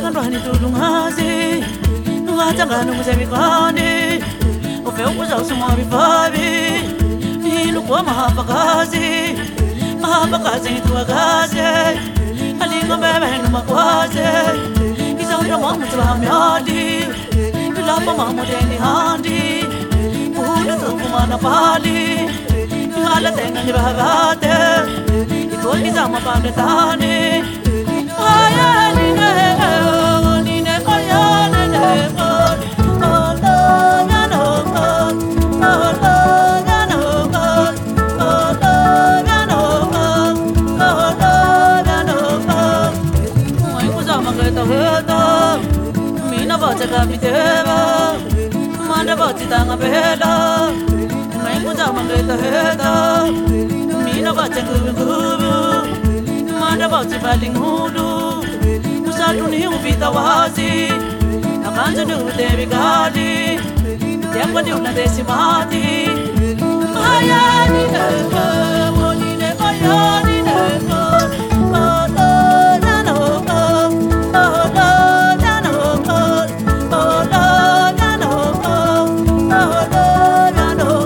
Ngandwani tulungazi Nuhatangana muzabikani Ufeukuza usumari fabi Ilukwa mahapakazi Mahapakazi tuwagazi Alinga bebe numakwazi Isaura mamutu hamyali Ilapa mamudeni handi Ula tukumana pali Ihala tenga nirahagate Ikoli zama pandetani Aya nine nine aya nine oh love ya no oh love ya no oh love ya no oh love ya no Mai kuzama keta heta Mina bacha kapiteva Manda bachi tanga pela Mai kuzama keta heta Mina bacha kubu Manda bachi baling hulu Usatuni uvita wazi Nakanja ni udevi gali Tempo ni una desimati Aya ni nevo Ni nevo aya ni nevo Oh Lord ya no oh Lord ya no oh Lord ya no oh Lord ya no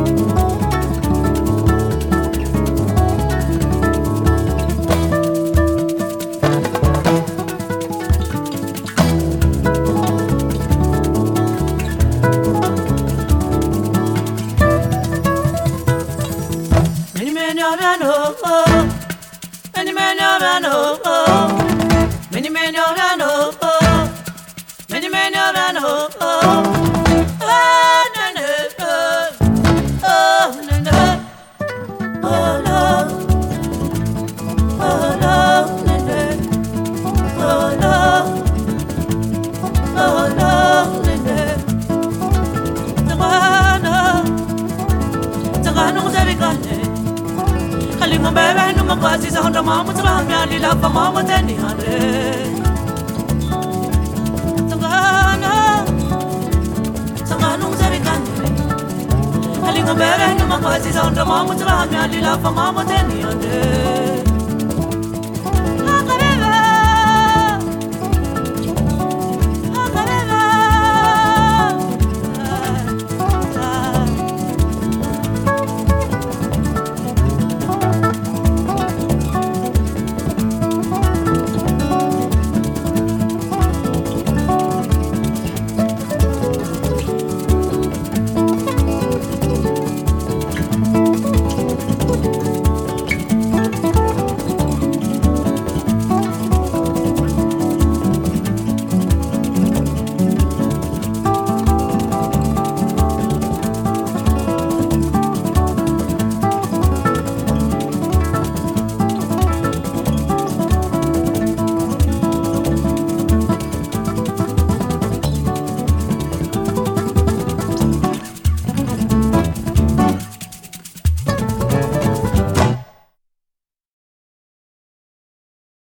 Many men are no Many men are no Many men are no Kalinga bebe no makwasi sa honda mama tsala myali la pa mama teni hande Tangana uzabikane Kalinga bebe no makwasi sa honda mama tsala myali la pa mama teni hande